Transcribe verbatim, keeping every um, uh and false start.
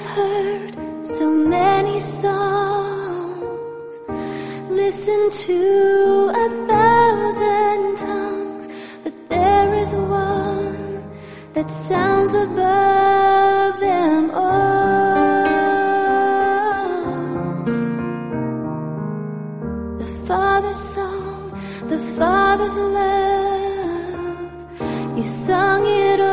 heard so many songs, listened to a thousand tongues, but there is one that sounds above them all. The Father's song, the Father's love, you sung it